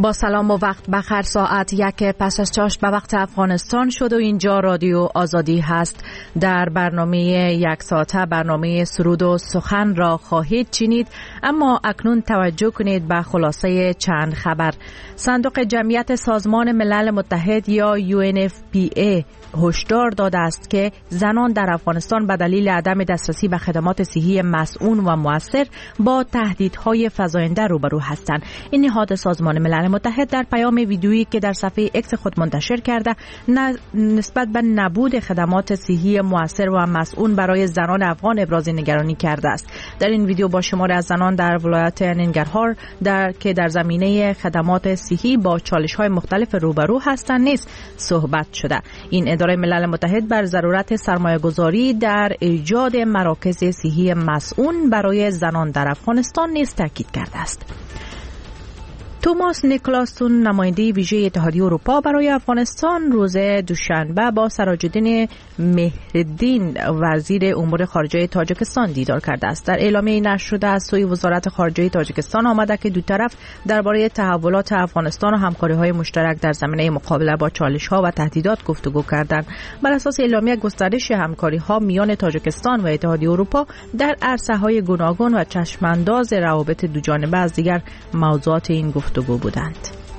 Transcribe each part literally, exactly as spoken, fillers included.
با سلام و وقت بخیر. ساعت یک پس از چاشت به وقت افغانستان شد و اینجا رادیو آزادی هست. در برنامه یک ساعته برنامه سرود و سخن را خواهید شنید، اما اکنون توجه کنید به خلاصه چند خبر. صندوق جمعیت سازمان ملل متحد یا یو ان اف پی ای هشدار داده است که زنان در افغانستان به دلیل عدم دسترسی به خدمات صحی مسئول و مؤثر با تهدیدهای فزاینده روبرو هستند. این نهاد سازمان ملل متحد در پیام ویدیویی که در صفحه اکس خود منتشر کرده نسبت به نبود خدمات صحی مؤثر و مسئول برای زنان افغان ابراز نگرانی کرده است. در این ویدیو با شمار از زنان در ولایت ننگرهار در که در زمینه خدمات صحی با چالش‌های مختلف روبرو هستند نیز صحبت شده. این اداره ملل متحد بر ضرورت سرمایه‌گذاری در ایجاد مراکز صحی مسئول برای زنان در افغانستان نیز تاکید کرده است. توماس نیکلاسون، نماینده ویژه اتحادیه اروپا برای افغانستان، روز دوشنبه با سراج‌الدین مهرالدین وزیر امور خارجه تاجیکستان دیدار کرده است. در اعلامیه نشر شده از سوی وزارت خارجه تاجیکستان آمده که دو طرف درباره تحولات افغانستان و همکاری‌های مشترک در زمینه مقابله با چالش‌ها و تهدیدات گفتگو کردند. بر اساس اعلامیه گسترش همکاری‌ها میان تاجیکستان و اتحادیه اروپا در عرصه‌های گوناگون و چشم‌انداز روابط دوجانبه از دیگر موضوعات این گفتگو گفتگو بودند.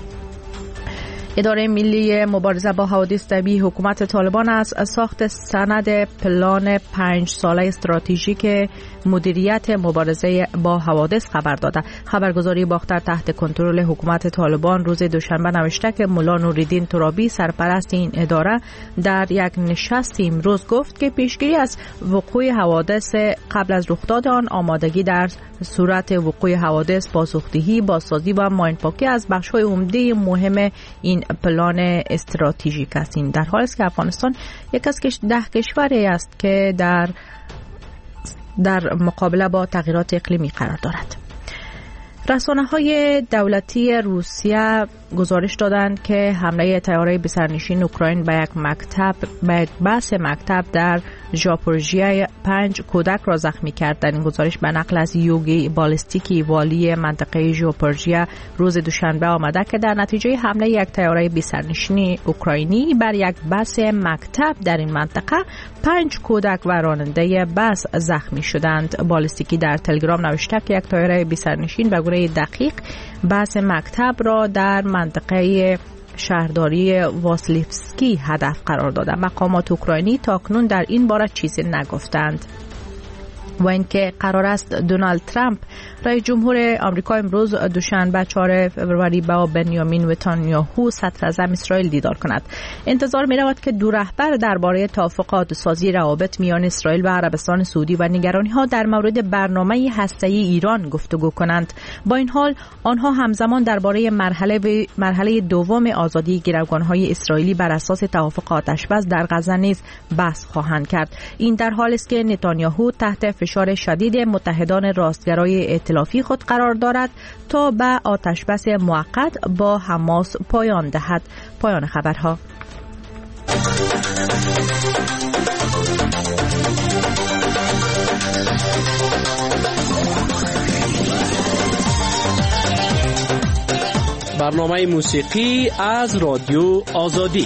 اداره ملی مبارزه با حوادث طبیعی حکومت طالبان از ساخت سند پلان پنج ساله استراتژیک مدیریت مبارزه با حوادث خبر داده. خبرگزاری باختر تحت کنترل حکومت طالبان روز دوشنبه نوشته که مولا نوریدین ترابی، سرپرست این اداره، در یک نشست امروز گفت که پیشگیری از وقوع حوادث قبل از رخداد آن، آمادگی در صورت وقوع حوادث، پاسخدهی، بازسازی و ماینپاکی از بخش‌های عمده مهم این پلان استراتژیک است. این در حالی است که افغانستان یک از ده کشوری است که در در مقابله با تغییرات اقلیمی قرار دارد. رسانه‌های دولتی روسیه گزارش دادند که حمله طیاره بی‌سرنشین اوکراین به یک مکتب به یک بس مکتب در ژاپورژیا پنج کودک را زخمی کرد. در این گزارش به نقل از یوگی بالستیکی، والی منطقه ژاپورژیا، روز دوشنبه آمده که در نتیجه حمله یک طیاره بی‌سرنشین اوکراینی بر یک بس مکتب در این منطقه پنج کودک و راننده بس زخمی شدند. بالستیکی در تلگرام نوشته که یک طیاره بی‌سرنشین به گونه دقیق بس مکتب را در منطقه شهرداری واسلیفسکی هدف قرار داده. مقامات اوکراینی تاکنون در این باره چیزی نگفتند. و اینکه قرار است دونالد ترامپ رئیس جمهور آمریکا امروز دوشنبه چهارم فوریه با بنیامین نتانیاهو صدر اعظم اسرائیل دیدار کند. انتظار می رود که دو رهبر درباره توافق سازی روابط میان اسرائیل و عربستان سعودی و نگرانی ها در مورد برنامه هسته‌ای ایران گفتگو کنند. با این حال آنها همزمان درباره مرحله مرحله دوم آزادی گروگان‌های اسرائیلی بر اساس توافق آتش‌بس در غزه نیز بحث خواهند کرد. این در حالی است که نتانیاهو تحت فشار شدید متحدان راستگرای ائتلافی خود قرار دارد تا به آتشبس موقت با حماس پایان دهد. پایان خبرها. برنامه موسیقی از رادیو آزادی.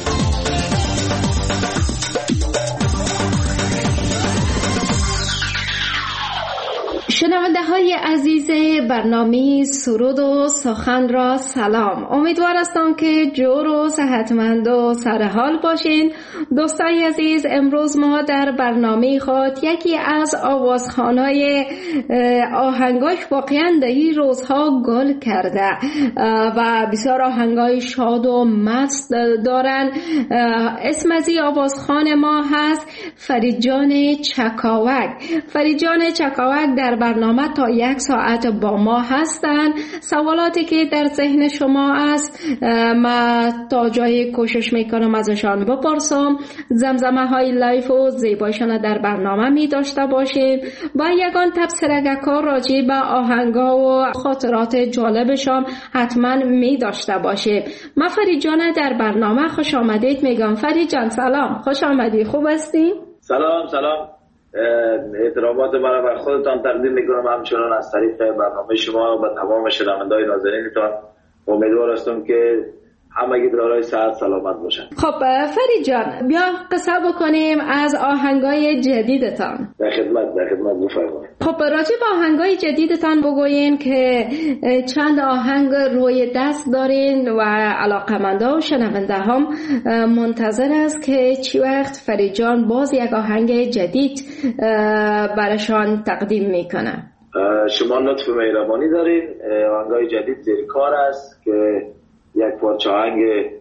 شنونده های عزیز برنامه سرود و سخن را سلام. امیدوار هستم که جور و صحتمند و سرحال باشین. دوستای عزیز، امروز ما در برنامه خود یکی از آوازخوان‌های آهنگاش واقعا در این روزها گل کرده و بسیار آهنگای شاد و مست دارن. اسم از این آوازخوان ما هست فرید جان چکاوک. فرید جان چکاوک در برنامه تا یک ساعت با ما هستن. سوالاتی که در ذهن شما است ما تا جای کوشش میکنم ازشان بپرسم. زمزمه های لایف و زیبایشان در برنامه می داشته باشیم و یگان تبصره کار راجع به آهنگا و خاطرات جالبشان حتما می داشته باشیم. من فرید جان در برنامه خوش آمدید میگم. فرید جان سلام، خوش آمدی، خوب هستی؟ سلام سلام، احترامات من بر خودتان تقدیم میکنم، همچنان از طریق برنامه شما و تمام شنوندگان ناظرینتان امیدوار هستم که همگی دارای صحت سلامت باشن. خب فرید جان، بیا قصه بکنیم از آهنگای جدیدتان. در خدمت در خدمت بفرمایید. خب راجع به آهنگای جدیدتان بگوین که چند آهنگ روی دست دارین و علاقمندا و شنونده هم منتظر است که چی وقت فرید جان باز یک آهنگ جدید براشان تقدیم میکنه. شما لطف مهربانی دارین. آهنگای جدید زیر کار است که یک پارچه آهنگ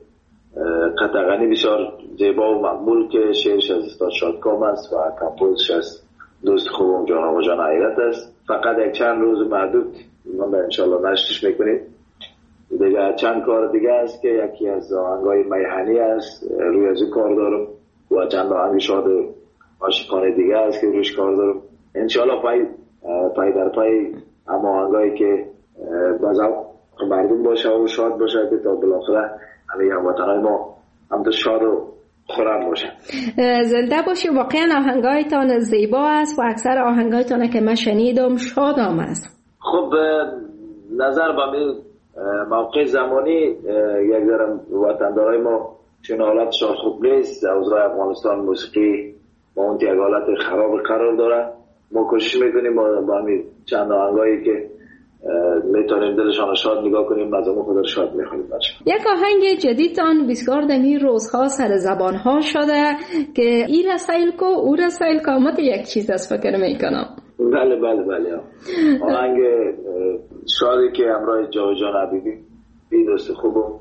قطعانی بسیار زیبا و مقبول که شعرش از استاد شادکام است و کمپوزش از دوست خوبم جان آقا جان حیرت است. فقط یک چند روز محدود من انشالله نشرش میکنیم. دیگه چند کار دیگه است که یکی از آهنگای میهنی است روی از کار دارم و چند آهنگ شاد عاشقانه دیگه است که روش کار دارم. انشالله پای پای در پای اما آهنگایی که بازم مردم باشه و شاد باشه که تا بالاخره همه هموطنای ما هم تو شاد و خورم باشه. زنده باشی. واقعا آهنگایتان زیبا است و اکثر آهنگایتان که من شنیدم شادام است. خب نظر به می موقع زمانی یک ذره وطندارای ما چون حالتشان خوب نیست. اوضاع افغانستان موسیقی با اون یک حالت خراب قرار داره. ما کوشش میکنیم با با چند آهنگایی که میتونیم دلشان شاد نگاه کنیم مزامو خود رو شاد میخونیم. یک آهنگ جدیدتان بسیار دمی روزها سر زبان ها شده که ای رسایل کو او رسایل کو مت یک چیز است فکر میکنم. بله بله بله آهنگ شادی که همراه جاوید حبیبی بی دوست خوبم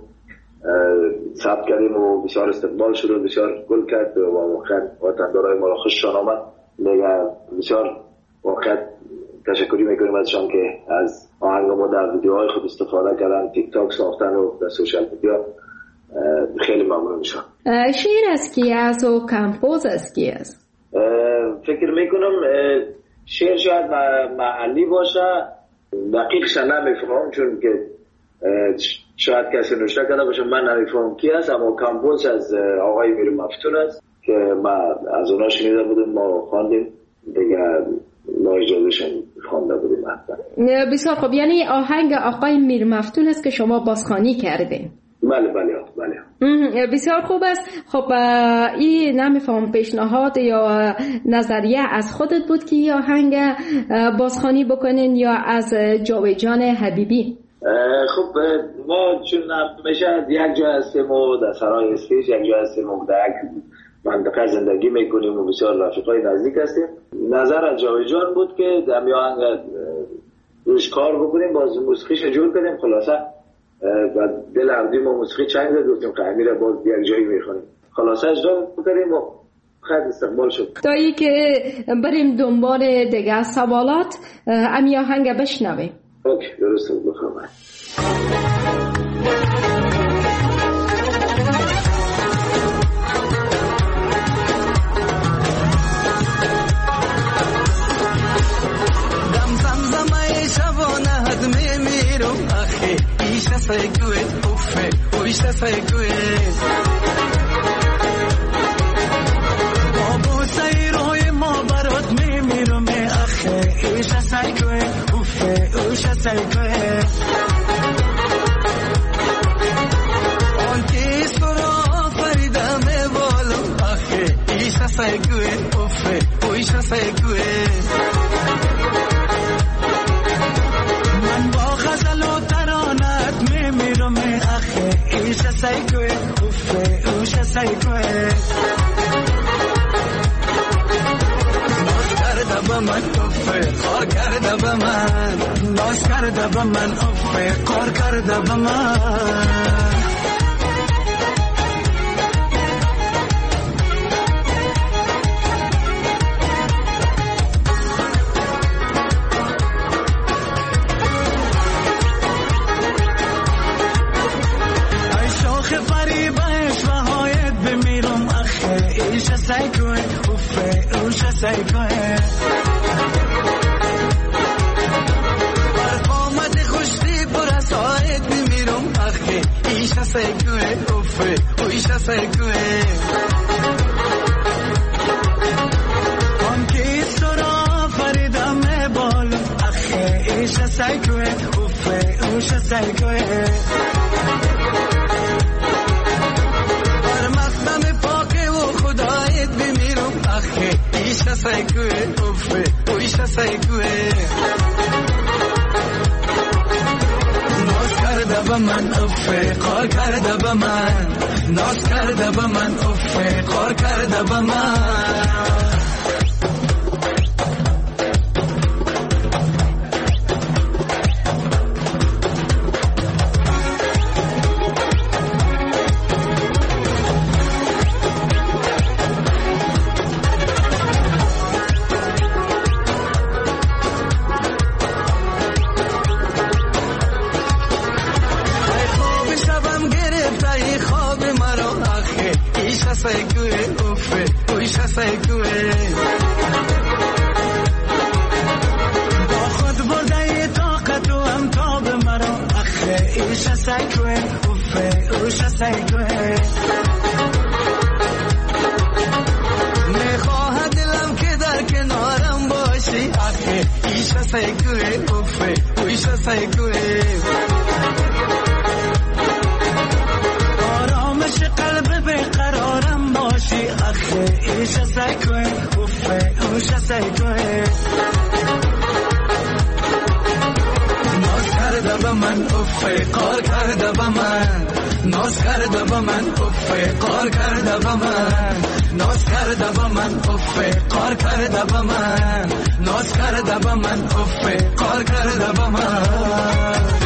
ثبت کردیم و بسیار استقبال شد و بسیار گل کرد و واقعا وطندارای ما را خوششان آمد. دیگه بسیار واقعا تشکری میکنیم ازشان که از آهنگ ما در ویدیوهای خود استفاده کردن، تیک تاک ساختن و در سوشال میدیا. خیلی ممنون میشم. شعر از کی است و کمپوز از کی است؟ فکر میکنم شعر شاید محلی باشه، دقیقش نمیفهمم چون که شاید کسی نوشته کرده باشه من نمیفهمم کی است، اما کمپوز از آقای میر مفتون است که ما از اونا شنیده بودیم ما خواندیم دیگه ما اجازهشون خوانده بودیم. بسیار خوب. یعنی آهنگ آقای میر مفتون است که شما بازخوانی کردین؟ بله بله بله. بسیار خوب است. خب این نمیفهم پیشنهاد یا نظریه از خودت بود که این آهنگ بازخوانی بکنین یا از جاوید جان حبیبی؟ خب ما چون همیشه یک جا هستیم و در سرای اسپیش یک جا هستیم و در یک منطقه زندگی میکنیم و بسیار رفیقای نزدیک هستیم. نظر از جاوید جان بود که در آهنگ روش کار بکنیم باز موسیقیش جور کنیم. خلاصه و دل عبدی ما موسیقی چنگ زد گفتیم که امیر باز یک جایی میخونیم. خلاصه اجرا بکنیم و خیلی استقبال شد. تا ای که بریم دنبال دیگه سوالات امی آهنگ بشنویم. اوکی درسته بفرمایید. سایکوی اوفه اویشته سایکوی آبو سایروی ما برات میمیرم اخه اویشته سایکوی اوفه اویشته سایکوی آنتی سورا فریدم بالم اخه اویشته سایکوی اوفه اویشته سایکوی سایکوی اوفه اوشه سایکوی ناز کرده با من اوفه کار کرده با من ناز کرده با من اوفه کار کرده با من سایکوی اوفه اوشه سایکوی برفامت خوشتی پر از آید میمیرم اخی ایشه سایکوی اوفه اوشه سایکوی آنکی سرا فریدم بالم اخی ایشه سایکوی اوفه اوشه سایکوی سایکوه افه اویش سایکوه ناز کرده با من افه قار کرده با من ناز کرده با من افه قار کرده با من سایکوه افه اویش سایکوه با خود برده طاقت و هم تاب مرا اخه ایش سایکوه افه اویش سایکوه میخواه دلم که در کنارم باشی اخه ایش سایکوه افه اویش سایکوه آرامش قلب بقرارم باشی اخه ایش سایکوه افه اوش سایکوه ناز کرده با من افه قار کرده با من ناز کرده با من افه قار کرده با من ناز کرده با من افه قار کرده با من ناز کرده با من افه قار کرده با من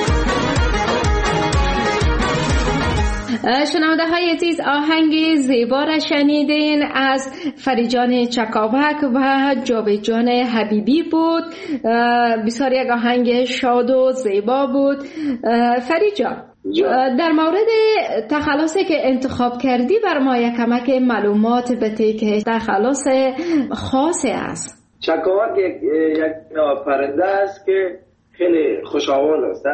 شنونده های عزیز آهنگ زیبا را شنیدین از فریجان چکاوک و جاویدجان حبیبی بود. بسیار یک آهنگ شاد و زیبا بود. فریجان در مورد تخلصی که انتخاب کردی بر ما یک کمک معلومات بده که تخلص خاصی است. چکاوک یک یک پرنده است که خیلی خوش‌آواز است،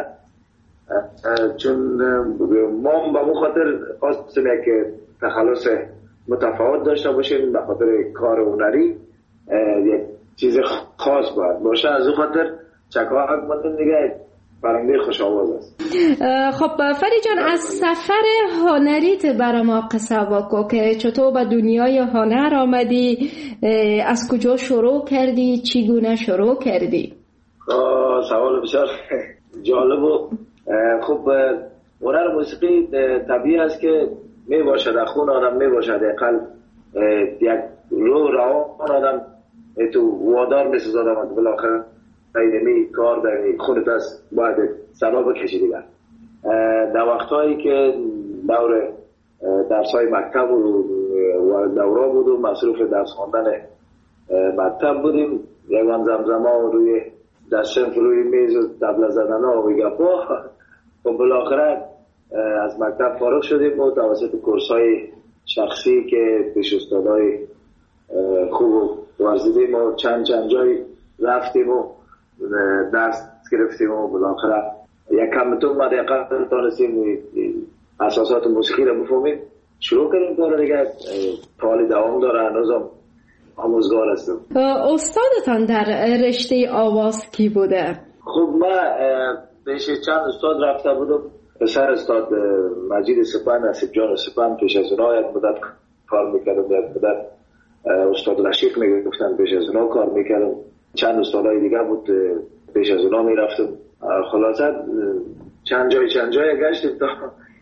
چون ما به اون خاطر خواستیم یک تخلص متفاوت داشته باشیم، به خاطر کار هنری یک چیز خاص باید باشه. از اون خاطر چکاوک مدن دیگه پرنده خوش آواز است. خب فری جان، از سفر هنریت برای ما قصه بگو که چطور به دنیای هنر آمدی، از کجا شروع کردی، چگونه شروع کردی؟ سوال بسیار جالب و خب هنر موسیقی طبیعی است که می باشد در خون آدم، می باشد اقل یک رو روان آدم تو وادار می سازد آدم بالاخره می کار در خونت است باید سلا بکشی دیگر. در وقتهایی که دور درسای مکتب و دوره بود و مصروف درس خواندن مکتب بودیم، یکان زمزما روی دستشنف روی میز و دبله زدن ها و گپا، و بالاخره از مکتب فارغ شدیم و توسط کورسای شخصی که پیش استادای خوب ورزیدیم و چند چند جای رفتیم و درس گرفتیم و بالاخره یک کمتون ما دقیقا تانستیم اساسات موسیقی رو بفهمیم، شروع کردیم کار دیگه. حالی دوام داره، هنوزم آموزگار هستم. استادتان در رشته آواز کی بوده؟ خب من پیش چند استاد رفته بودم. پسر استاد مجید سپن، نصیب جان سپن، پیش از اونها یک مدت کار میکردم. یک مدت استاد رشیق میگفتن، پیش از اونها کار میکردم. چند استادای دیگه بود، پیش از اونها میرفتم. خلاصه چند جای چند جای گشتیم تا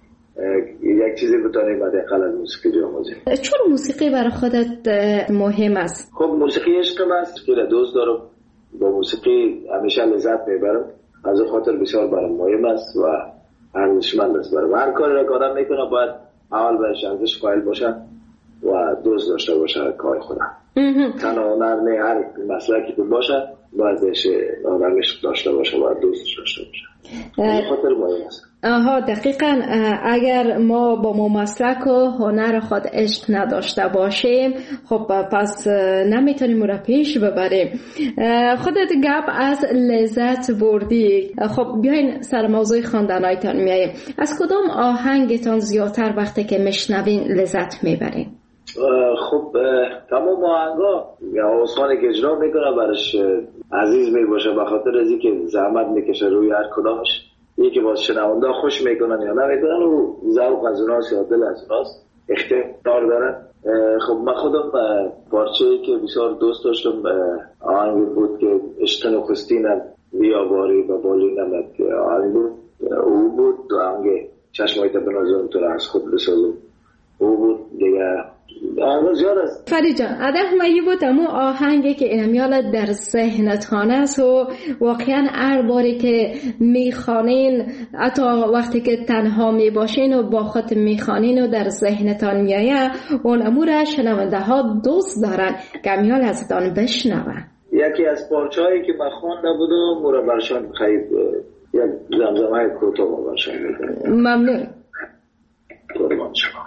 یک چیزی بتونیم حداقل از موسیقی بیاموزیم. چون موسیقی برای خودت مهم است؟ خب موسیقی عشقم است، خیلی دوست دارم، با موسیقی همیشه لذت میبرم. از این خاطر بسیار برام مهم است و ارزشمند است. برام هر کاری را که آدم میکنه باید اول بهش ارزش قائل باشه و دوست داشته باشه کار خودم. تنها هنر نه، هر مسلکی که باشه باید بهش آدمش داشته باشه، باید دوستش داشته باشه. این خاطر مهم است. آها دقیقاً. اگر ما با ما مسلک و هنر خود عشق نداشته باشیم، خب پس نمیتونیم را پیش ببریم. خودت گپ از لذت بردی، خب بیاین سر موضوع خواندنایتان میاییم. از کدام آهنگتان زیادتر وقتی که میشنوین لذت میبرین؟ خب تمام آهنگا یا آوازخوانی که اجرا میکنه برش عزیز میباشه، به خاطر از اینکه زحمت میکشه روی هر کدامش. یکی باز شنونده خوش میکنن یا نمیکنن و ذوق از اوناست یا دل از اوناست، اختیار دارن. خب من خودم پارچه‌ای که بسیار دوست داشتم آهنگ بود که عشق نخستینم بیاواری و بالی نمد که آهنگ بود او بود. آهنگ چشمایت بنازم تو را از خود بسازم او بود دیگه. آهنگ زیاد است. فرید جان اده مایی بود امو آهنگی که امیال در ذهنت خانه است و واقعا هر باری که میخوانین حتی وقتی که تنها میباشین و با خود میخوانین و در ذهنتان میایه اون امو را شنونده ها دوست دارن که امیال ازتان بشنون. یکی از پارچه‌هایی که من خوانده بودم مورا برشان خیلی یک زمزمه کوتاه ما برشان میکنم. ممنون. قربان شما.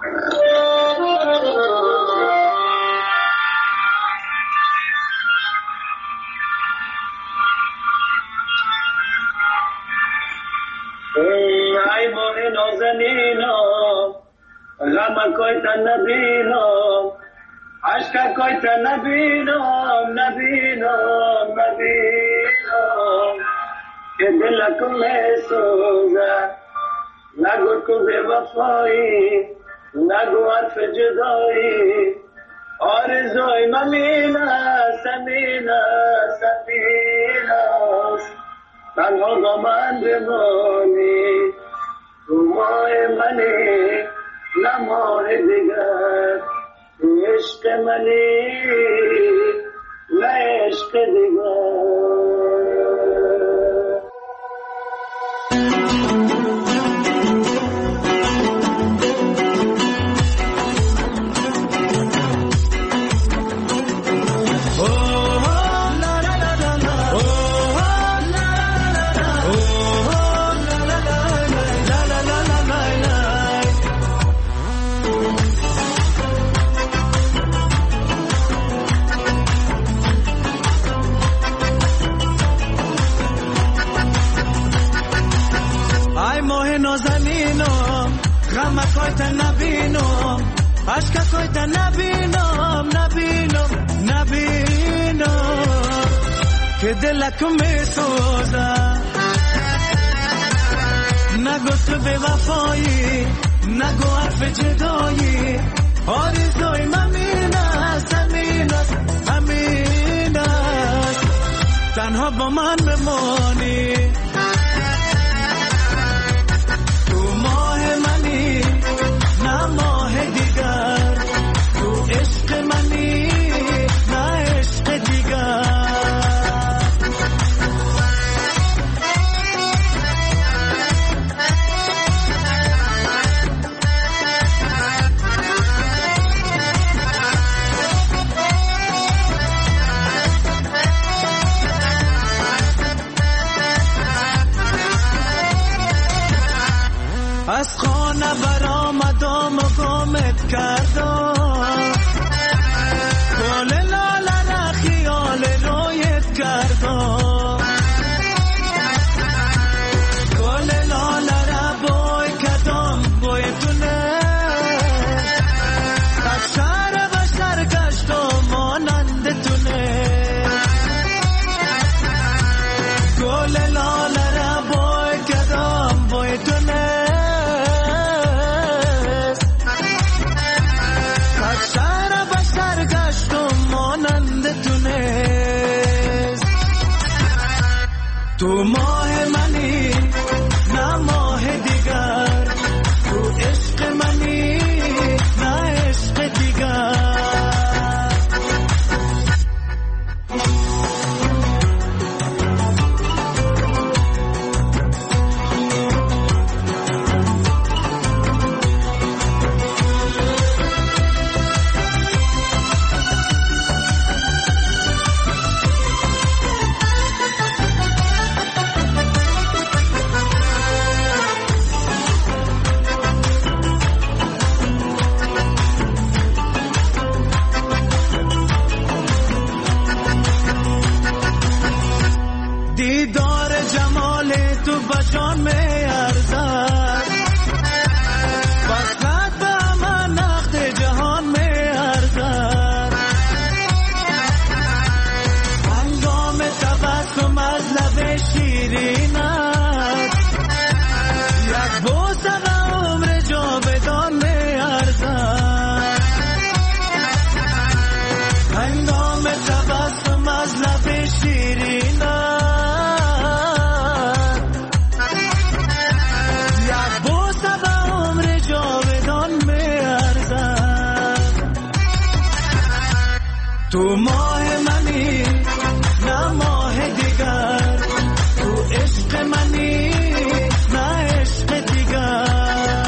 ای ماه نازنینم غم کوی تا نبینم عشق کوی تا نبینم نبینم نبینم که دلکم سوزه نگو تو بے وفایی نگو حرف جدایی آرزوی ممینه سمینه سمینه تنها با من بمانی تو ماه منی نه ماه دیگر تو عشق منی نه عشق دیگر. نبینم عشق کوی تا نبینم نبینم نبینم که دلکم میسوزه نگو تو به وفایی نگو حرف جدایی آرزوی ممین است امین است امین است تنها با من بمانی تو ماه منی نه ماه دیگر تو عشق منی نه عشق دیگر. از خانه برآمدم و گمت کردم گل لاله را خیال رویت کردم گل لاله را بوی کردم بوی تونه از شهر بشر گشتم مانند تونه گل لاله را بوی کردم بوی تونه تو ماه منی نه ماه دیگر تو عشق منی نه عشق دیگر. منی نه عشق دیگر.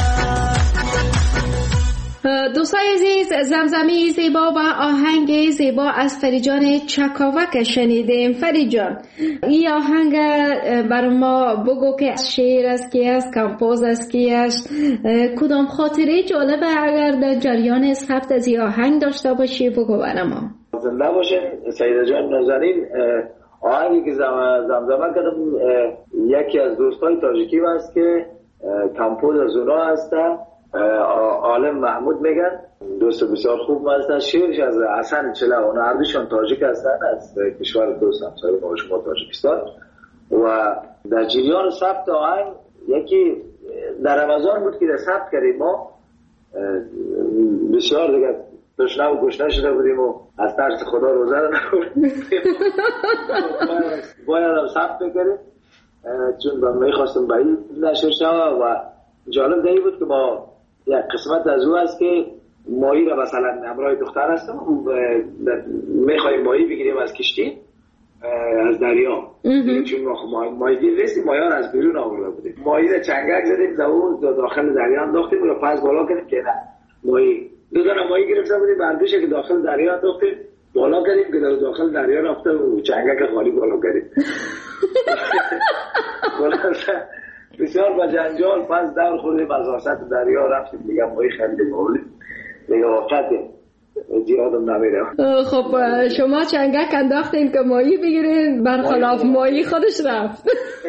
دوستای عزیز، زمزمه زیبا و آهنگ زیبا از فریجان چکاوک شنیدیم. فریجان، این آهنگ بر ما بگو که از شعر است کی است، کمپوز است کی است، کدام خاطره جالبه اگر در جریان ثبت از این آهنگ داشته باشی بگو بر ما. زنده باشین سیده جان نازنین. آهنگی که زمزمه کردم یکی از دوستای تاجیکی هست که کمپوز از اونا هسته، عالم محمود میگن، دوست بسیار خوب هستن. شعرش از حسن چلا، اونا هردوشان تاجیک هستن، از کشور دوست همسایه ما شما تاجیکستان. و در جریان ثبت آهنگ یکی در رمضان بود که در ثبت کردیم، ما بسیار دیگه تشنه و گشنه شده بودیم و از ترس خدا روزه رو نخوردیم، باید هم ثبت کردیم چون میخواستم به این نشر شود. و جالب دیگه بود که ما یک قسمت از او است که ماهی را مثلا همراه دختر هستم میخواییم ماهی بگیریم از کشتی از دریا، چون ما ماهی گیر رسیم، ماهی ها از بیرون آورده بودیم، ماهی را چنگک زدیم زبون داخل دریا انداختیم و پس بالا کردیم که نه ماهی دو دانه ماهی گرفته بودیم، بردوشه که داخل دریا انداختیم بالا کردیم که در داخل دریا رفته و چنگک خالی بالا کردیم. بسیار با جنجال پس دور خوردیم از وسط دریا رفتیم دیگه ماهی خریدیم آوردیم دیگه وقته زیادم نمیره. خب شما چنگک انداختین که ماهی بگیرین، برخلاف ماهی خودش رفت.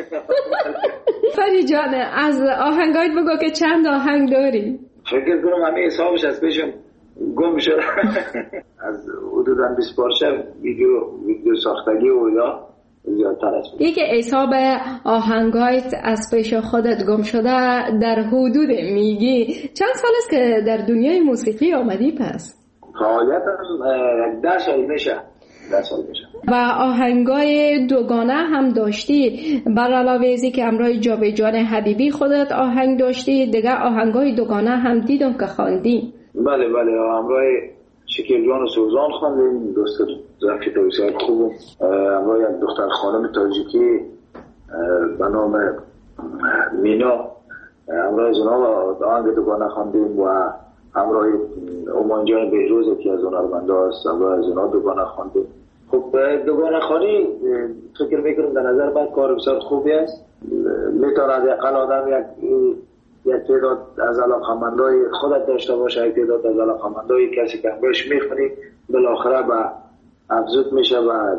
فری جان، از آهنگایت بگو که چند آهنگ داری؟ فکر کنم همه حسابش از پیشم گم شد. از حدوداً بیست پارچه ویدیو ویدیو ساختگی و یا زیادتر است. یک حساب آهنگایت از پیش خودت گم شده در حدود میگی چند سال است که در دنیای موسیقی آمدی پس؟ فعالیتم ده سال میشه. ده سال میشه. و آهنگای دوگانه هم داشتی، بر علاوه ازی که امرای جاویدجان حبیبی خودت آهنگ داشتی، دیگه آهنگای دوگانه هم دیدم که خواندی. بله بله، امرای شکیل جان و سوزان خواندیم، دوست رفیق بسیار خوب، امرای یک دختر خانم تاجیکی به نام مینا، امرای از اونا آهنگ دوگانه خواندیم و امرای امان جان بهروز که از هنرمنده است، امرای از اونا دوگانه خواندیم. خب دوگانه خوانی فکر میکنم در نظر من کار بسیار خوبی است، میتواند اقل آدم یک یک تعداد از علاقمندای خودت داشته باشه، یک تعداد از علاقمندای کسی که همراهش میخونی بالاخره به افزود میشه و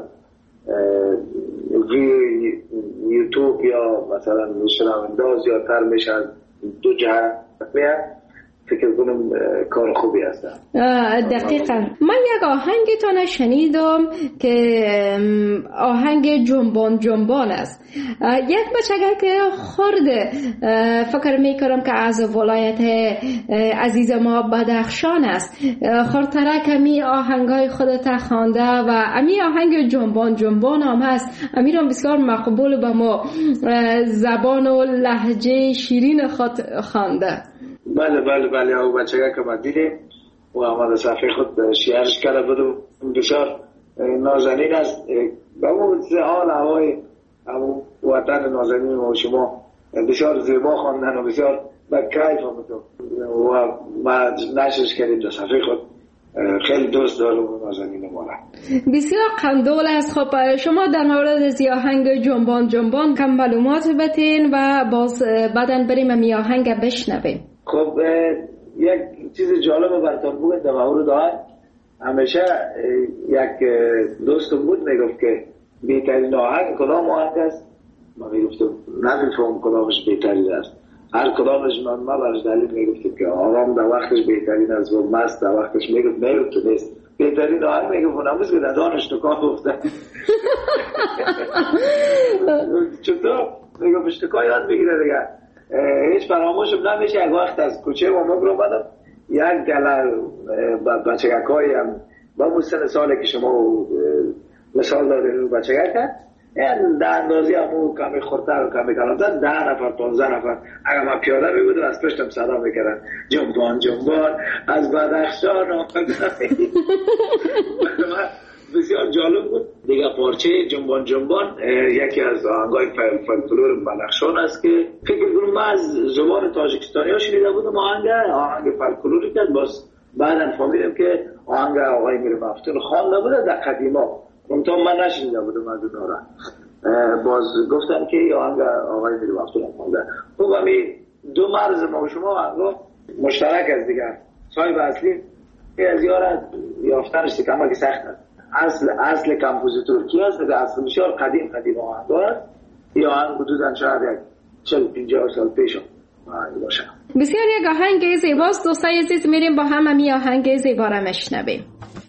ویو یوتیوب یا مثلا شنونداز یا تر میشه، دو جهت میاد. فکر کنم کار خوبی هست. دقیقاً من یک آهنگتان شنیدم که آهنگ جنبان جنبان است. یک بچگه که خورده فکر میکنم که از ولایت عزیز ما بدخشان است، خورتره کمی آهنگای خودت خوانده و امی آهنگ جنبان جنبان هم هست، امیرم بسیار مقبول به ما، زبان و لهجه شیرین خود خوانده. بله بله بله، او بچه که ما دیدیم و آمده صفحه خود شیرش کرده بودم، بسیار نازنین است. به اون حال هوای وطن نازنین و شما بسیار زیبا خواندن و بسیار با کیف آمده و ما نشرش کردیم در صفحه خود. خیلی دوست دارم نازنین مالا، بسیار قندول است. خب شما در مورد از آهنگ جنبان جنبان کم معلومات بتین و باز بعدن بریم می آهنگ بشنویم. خب یک چیز جالب براتون بگم در مورد آهنگ. همیشه یک دوستم بود میگفت که بهترین آهنگ کدام آهنگ است؟ من میگفتم نمیفهم کدامش بهترین است، هر کدامش من ما برش دلیل میگفتم که آرام در وقتش بهترین است و مست در وقتش میگفت میگفت که نیست بهترین آهنگ، میگفت نموز که در دانش تو کار گفتن چطور؟ میگفت اشتکا یاد بگیره دیگه. هیچ فراموشم نمیشه. یک وقت از کوچه و مگر اومدم، یک گله بچگک های هم با اون سن ساله که شما مثال دارین بچگک کرد، در اندازی همون کمی خورتر و کمی کلامتر، ده نفر پانزده نفر اگر من پیاده می بودم از پشتم صدا میکردن جنبان جنبان از بدخشان آمدم. بسیار جالب بود. دیگه پارچه جنبان جنبان یکی از آهنگای فولکلور بدخشان است که فکر کنم از زبان تاجیکستانی ها شنیده بودم. آهنگ آهنگ فولکلوری که باز بعداً فهمیدم که آهنگ آقای میر مفتون خوانده بوده در قدیما، منتها من نشنیده بودم از اونها را. باز گفتن که آهنگ آقای میر مفتون خوانده. خب همین دو مرز ما و شما آهنگا مشترک است دیگه. صاحب اصلی از یارت یافتنش که کما که سخت است. اصل اصل کمپوزیتور کی است؟ اصل بسیار قدیم قدیم آهنگ است. یا آهنگ حدوداً شاید یک چهل پنجاه سال پیش باشه. بسیار یک آهنگ زیباست. دوستای عزیز میریم با هم همین آهنگ زیبا را میشنویم.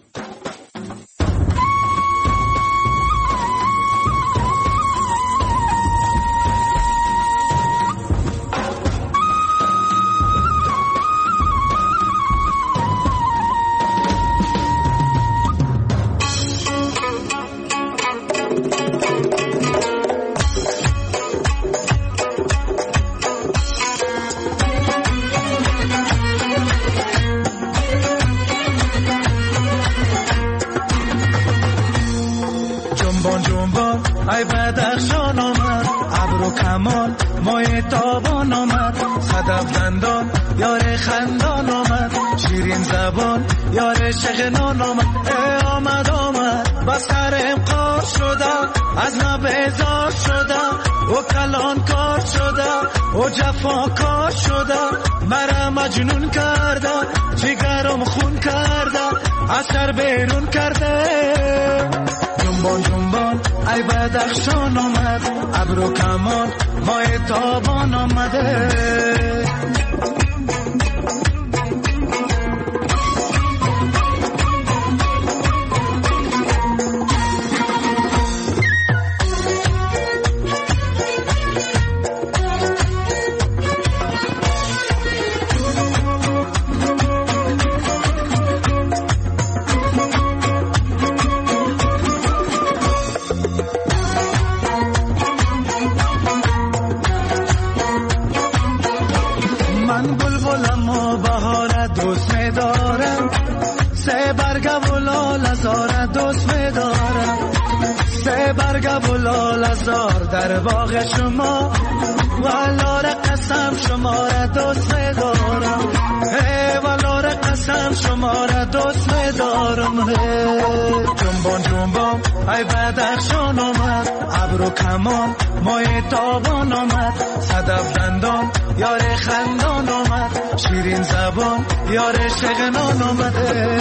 ای بدخشان آمد ابر و کمان مای تابان آمد صدف دندان یار خندان آمد شیرین زبان یار شغنان آمد ای آمد آمد بس سرم قار شده از ما بیزار شده و کلان کار شده و جفا کار شده مرا مجنون کرده جگرم خون کرده از سر بیرون کرده جنبان جنبان ای بدخشان آمد ابر و کمان مای تابان آمده در باغ شما والار قسم شما را دوست می‌دارم ای والار قسم شما را دوست می‌دارم جنبان جنبان ای بدخشان آمد ابر و کمان مای تابان آمد صدف دندان یار خندان آمد شیرین زبان یار شغنان آمده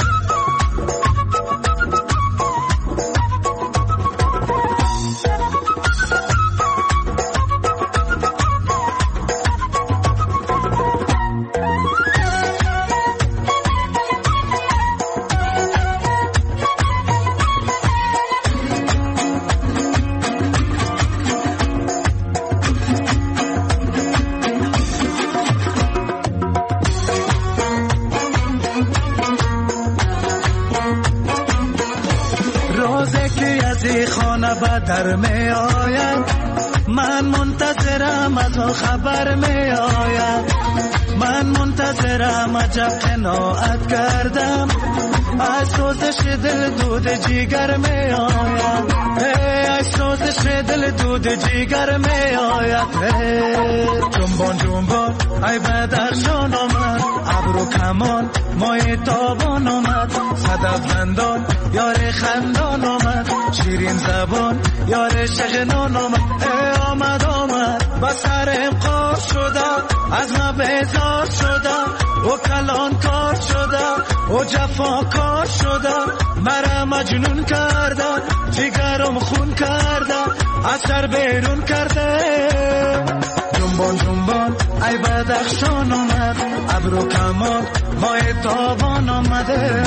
در می آید من منتظرم از او خبر می آید من منتظرم عجب قناعت کردم از سوزش دل دود جیگر می آید از سوزش دل دود جیگر می آید جنبان جنبان ای بدخشان آمد ابر و کمان مای تابان آمد صدف دندان یار خندان آمد شیرین زبان یار شغنان آمد ای آمد آمد بس سرم قار شده از ما بیزار شده و کلان کار شده و جفا کار شده مرا مجنون کرده جگرم خون کرده از سر بیرون کرده جنبان جنبان ای بدخشان آمد ابر و کمان مای تابان آمده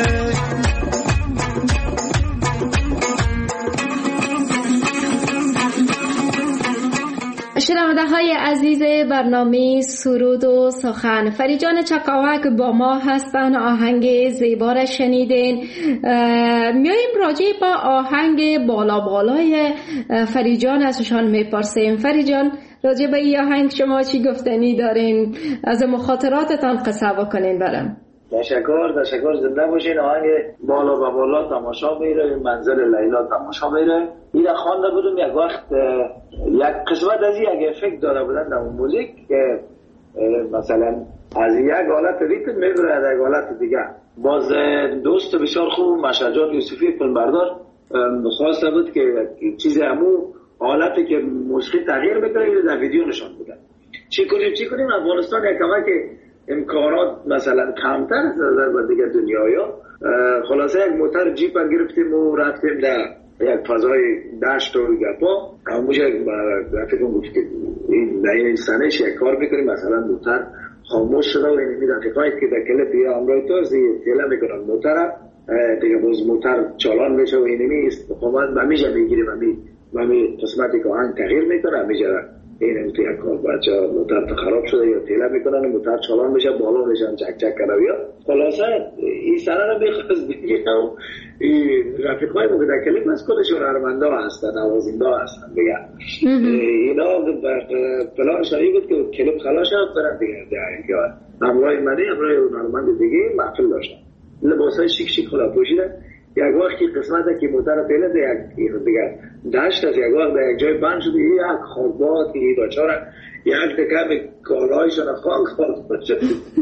شنونده های عزیز برنامه سرود و سخن، فریجان چکاوک با ما هستن. آهنگ زیبا را شنیدین. میاییم راجع با آهنگ بالا بالای فریجان ازشان میپرسیم. فریجان، راجع به این آهنگ شما چی گفتنی دارین؟ از مخاطراتتان قصه بکنین برام. تشکر تشکر زنده باشین. آهنگ بالا و بالا تماشا میره، منزل لیلا تماشا میره. این خوانده بودم یک وقت، یک قسمت از یک افکت داره بودن در موزیک که مثلا از یک حالت ریتم میبره از یک حالت دیگه. باز دوست بسیار خوب مشهد یوسفی فیلمبردار خواسته بود که چیز همون حالتی که موسیقی تغییر بکنه در ویدیو نشان بودن. چی کنیم چی کنیم افغانستان یک کمک امکانات مثلا کمتر از در دیگه دنیایا، خلاصه یک موتر جیپ گرفتیم و رفتیم در یک فضای دشت و گپا. همونجا رفتیم بود که این این سنش یک کار میکنیم، مثلا موتر خاموش شده و این رفیقایی که در کلپ یا امرای تو تیله میکنن موتر دیگه باز موتر چالان میشه و اینمی استقامت همیشه میگیریم همی قسمتی که آهنگ تغییر میکنه همیشه این امتی یک کار بچه موتر خراب شده یا تیله میکنن موتر چالان میشه بالا میشن چک چک کنه یا خلاصه این سنه رو میخواست دیگه این رفیقای ما که در کلیپ از کلشون هرمنده هستن نوازنده هستن دیگه اینا پلان شایی بود که کلیپ خلاص شد برن دیگه دیگه همراه منی همراه هنرمند دیگه محفل داشتن لباس های شیک شیک خدا پوشیدن. یک وقتی قسمت که موتر پیله دیگه دیگه داشت از یک وقت در یک جای بند شده یک خوابات که این بچاره یک دکم کالایشون خاک خواهد شد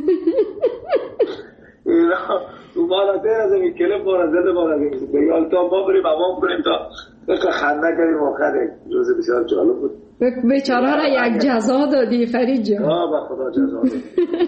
اینا تو مالا دیر از این کلپ مالا زده مالا دیگه تا ما بریم امام کنیم تا بخوا خنده کنیم آخر روز بسیار جالب بود. بیچاره را یک جزا دادی فرید جان. آه با خدا جزا دادی.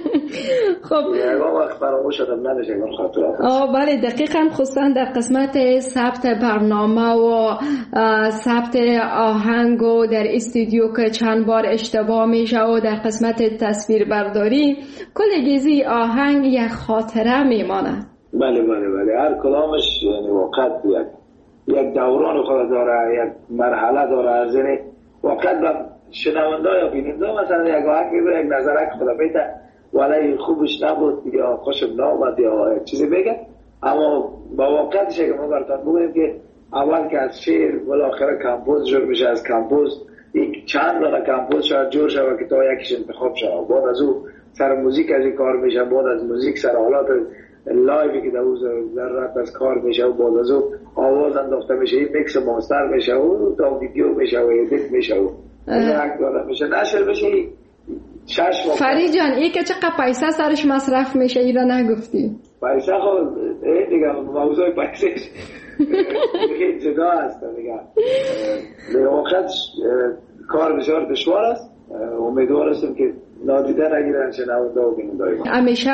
خب یک وقت فراموش شدم نمیشه من خاطرات. آه بله دقیقاً خصوصا در قسمت ثبت برنامه و ثبت آهنگ و در استودیو که چند بار اشتباه میشه و در قسمت تصویر برداری کل گیزی آهنگ یک خاطره میمانه. بله بله بله هر کلامش یعنی وقت یک یک دوران خود داره یک مرحله داره از این وقت با شنونده یا بیننده مثلا یک آهنگ رو یک نظرک خدا بیده ولی خوبش نبود یا خوشم نامد یا چیزی بگه اما با وقتش که ما براتون بگویم که اول که از شعر بالاخره کمپوز جور میشه از کمپوز یک چند دانه کمپوز شاید جور شود که تا یکیش انتخاب شود بعد از او سر موزیک از این کار میشه بعد از موزیک سر حالات لایوی که در او ذرات از کار میشه و بعد از او آواز انداخته میشه این میکس ماستر میشه و تا ویدیو میشه و ادیت میشه و یک داره میشه نشر میشه شش ماه. فرید جان این که چقدر پیسه سرش مصرف میشه این را نگفتی؟ پیسه خود این دیگه موضوع پیسه دیگه جدا هست دیگه به وقت کار بسیار دشوار است امیدوار هستم که نادیده نگیرن شنونده و بیننده ما. همیشه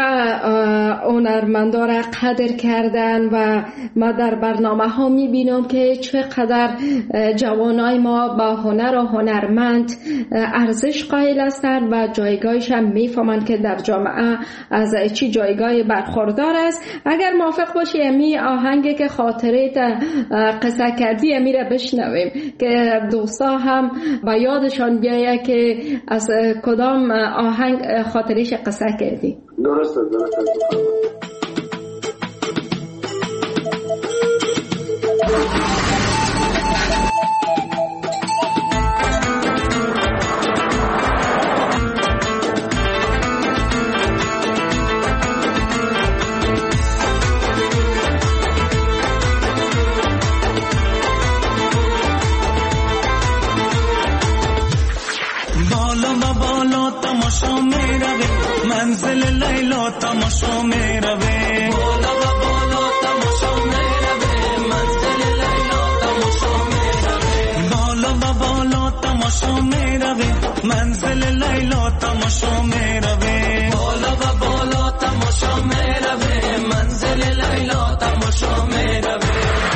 هنرمندا را قدر کردن و ما در برنامه ها میبینم که چقدر جوانای ما با هنر و هنرمند ارزش قائل هستند و جایگاهش هم میفهمند که در جامعه از چی جایگاه برخوردار است. اگر موافق باشی امی آهنگی که خاطره قصه کردی امی را بشنویم که دوستا هم با یادشان بیایه که از کدام آهنگ خاطریش قصه کردی. درسته درسته منزل لیلا تماشا میروه بالا و بالا تماشا میروه منزل لیلا تماشا میروه بالا و بالا تماشا میروه منزل لیلا تماشا میروه بالا و بالا تماشا میروه منزل لیلا تماشا میروه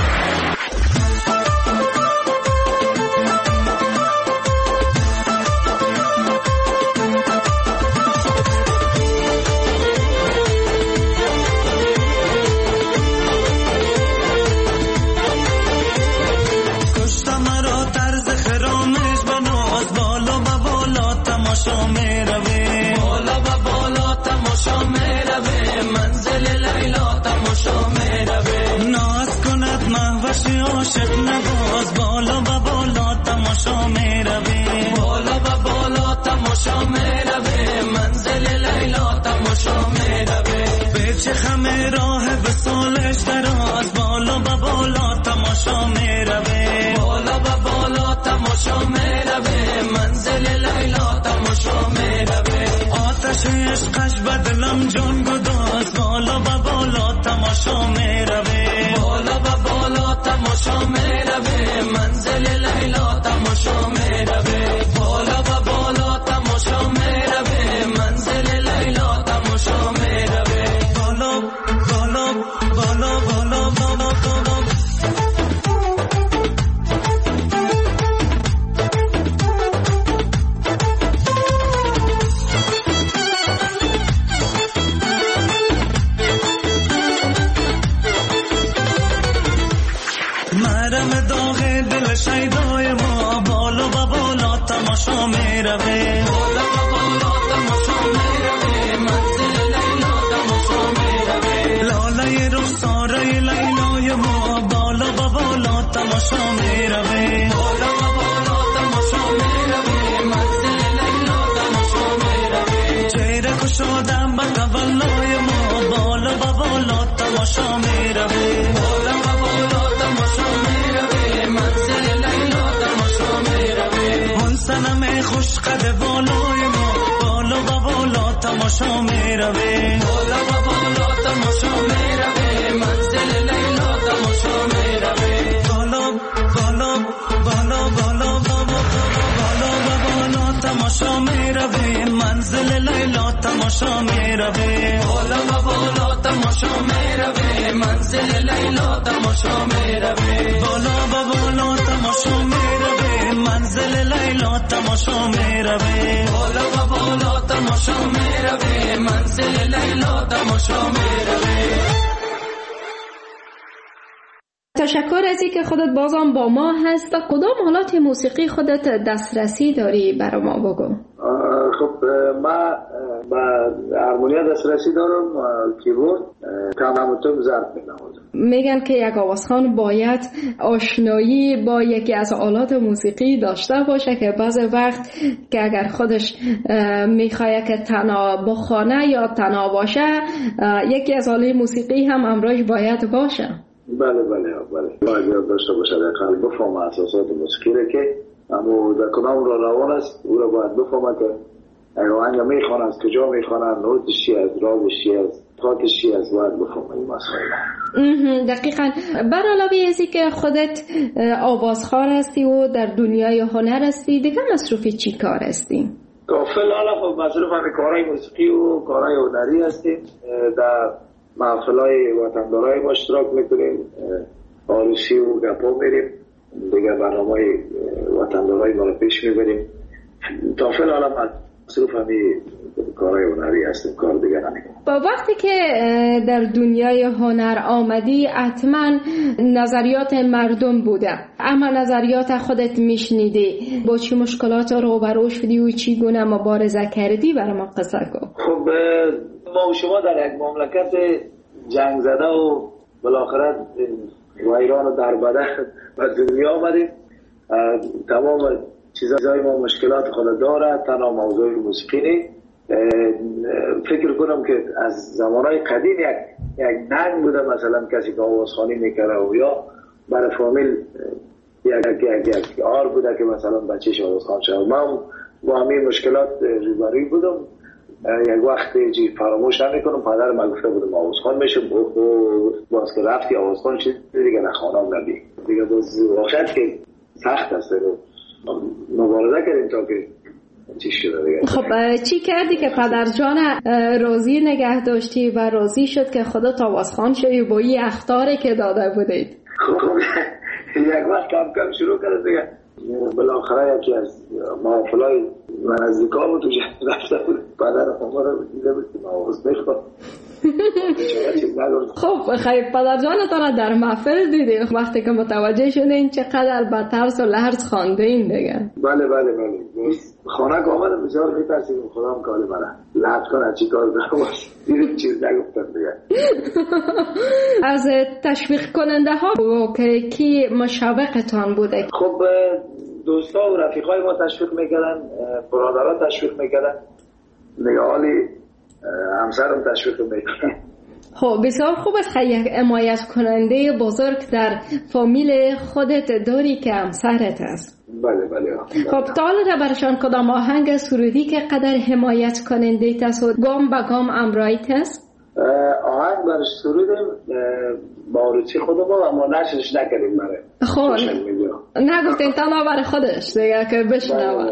عاشق نواز بالا و بالا تماشا میروه بالا و بالا تماشا میروه منزل لیلا تماشا میروه به چه خمه راه به سالش دراز، بالا و بالا تماشا میروه، بالا و بالا تماشا میروه، منزل لیلا تماشا میروه، آتش عشقش بدلم جان گداز، بالا و بالا تماشا میروه، بالا و بالا تماشا میروه، منزل لیلا تماشا میروه، بالا و بالا تماشا میروه، منزل لیلا تماشا میروه، بالا بالا بالا بالا بالا بالا. مرم داغ دل شیدای ما، بالا و بالا تماشا میروه، بالا و بالا تماشا میروه، منزل لیلا تماشا میروه، لاله رخساره لیلای ما، بالا و بالا تماشا میروه، بالا و بالا تماشا میروه، منزل لیلا تماشا میروه، چهره کشادم به تولای ما، بالا و بالا تماشا میروه، بالا و بالا تماشا میروه، منزل لیلا تماشا میروه، اون صنم خوش قد بالای ما، بالا و بالا تماشا میروه، بالا و بالا تماشا میروه، منزل لیلا تماشا میروه، بالا بالا بالا بالا بالا بالا و بالا تماشا میروه، منزل لیلا تماشا میروه، بالا و بالا تماشا میروه، منزل لیلا تماشا میروه، بالا و بالا تماشا میروه، منزل لیلا تماشا میروه، بالا و بالا تماشا میروه، منزل لیلا تماشا میروه. تشکر از اینکه خودت بازم با ما هست. تا کدام حالات موسیقی خودت دسترسی داری برای ما بگو؟ خب من با هارمونیا دسترسی دارم، کیبورد، کمانتون ضرب می‌نوازم. میگن که یک آوازخوان باید آشنایی با یکی از آلات موسیقی داشته باشه که بعضی وقت که اگر خودش میخواد که تنها بخونه یا تنها باشه، یکی از آلات موسیقی هم همراهش باید باشه. بله بله بله باید یاد داشته باشه، دقیقا بفهم اساسات موسیقی رو که اما در کدام را روان است او را باید بفهمه که آهنگ میخوانه از کجا میخوانه، نوتش چی است، راگش چی است، تاکش چی است، باید بفهمه این مسائل. دقیقا. بر علاوه ازی که خودت آوازخوان هستی و در دنیای هنر هستی، دیگه مصروف چی کار هستی؟ کافل حالا خب مصروف همین کارهای موسیقی و کارهای هنری هستیم، در محفلهای وطندارای ما اشتراک میکنیم، عروسی و گپا میریم، دیگه برنامه‌های وطندارای ما رو پیش میبریم. تا فعلا حالا مصروف همین کارهای هنری هستیم، کار دیگه نمیکنیم. با وقتی که در دنیای هنر آمدی حتما نظریات مردم بوده، اما نظریات خودت میشنیدی، با چی مشکلات رو روبرو شدی و چی گونه مبارزه کردی؟ برای ما قصه کن. خب ما و شما در یک مملکت جنگ زده و بالاخره ویران و دربده به دنیا آمدیم. تمام چیزهای ما مشکلات خود داره، تنها موضوع موسیقی نیست. فکر کنم که از زمانهای قدیم یک یک ننگ بوده، مثلا کسی که آوازخوانی میکره و یا برای فامیل یک یک یک آر بوده که مثلا بچهش آوازخوان شد. من با همین مشکلات روبروی بودم. یک وقت چی فراموش نمیکنم، پدر من گفته بودم آوازخوان میشم، باز که رفتی آوازخوان شد دیگه نخوانم نبی دیگه، باز واقعیت که سخت است. مبارزه کردیم تا که چی شده دیگه. خب چی کردی که پدر جان راضی نگه داشتی و راضی شد که خودت آوازخوان شدی با این اخطاری که داده بودید؟ خب یک وقت کم کم شروع کرد دیگه. بالاخره یکی از محافلای من از نزدیکام تو رفته بود، پدر ما رو دیده بود که آواز میخواد. خب خیلی پدر جانتان در محفل دیدی، وقتی که متوجه شدین چقدر با ترس و لرز خوانده این دیگه؟ بله بله بله خانه که آمدم بسیار میترسیم خدا هم کالی منه لحظ کنه چی کار دارم دیدیم چیز نگفتم دیگه. از تشویق کننده ها که کی مشوقتان بوده؟ خب دوستا و رفیقای ما تشویق میکردن، برادران تشویق میکردن، نگاهالی همسرم تشویق میکردن. خب بسیار خوب است که یک حمایت کننده بزرگ در فامیل خودت داری که همسرت است. بله بله. خب تا حالا برشان کدام آهنگ سرودی که قدر حمایت کننده است و گام به گام امرایت است؟ آهنگ برش سرودیم با روچی خودم اما نشرش نکردیم برای خب نگفتین تنها برای خودش دیگه که بشنوه.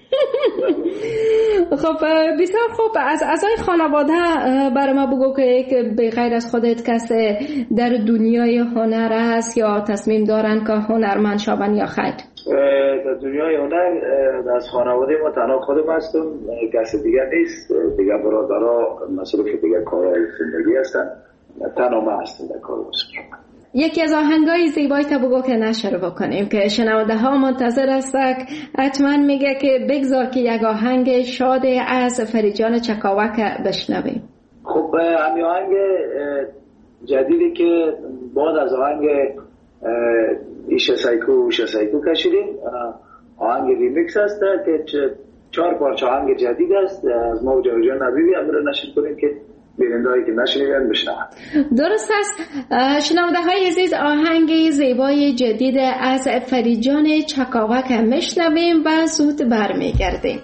خب بسیار خوب. از اعضای خانواده برای ما بگو که به غیر از خودت کسی در دنیای هنر است یا تصمیم دارن که هنرمند شوند یا خیر؟ در دنیای هنر از خانواده ما تنها خودم هستم، کسی دیگر نیست. دیگر برادرها مصروف دیگر کارهای زندگی هستن، تنها ما هستم در کار مصروف. یکی از آهنگای زیبایی تا بگو که نشر بکنیم که شنونده ها منتظر هستن. حتما میگه که بگذار که یک آهنگ شاد از فریجان چکاوک بشنویم. خب همین آهنگ جدیدی که بعد از آهنگ ایشه سایکو ایشه سایکو کشیدیم، آهنگ ریمیکس هست که چهار پارچه آهنگ جدید است از ما و جاویدجان نبیبی هم رو نشر کنیم که بیننده‌هایی که نشنیدن بشنون. درست است. شنونده های عزیز، آهنگ زیبای جدید از فریجان چکاوک میشنویم و زود برمیگردیم.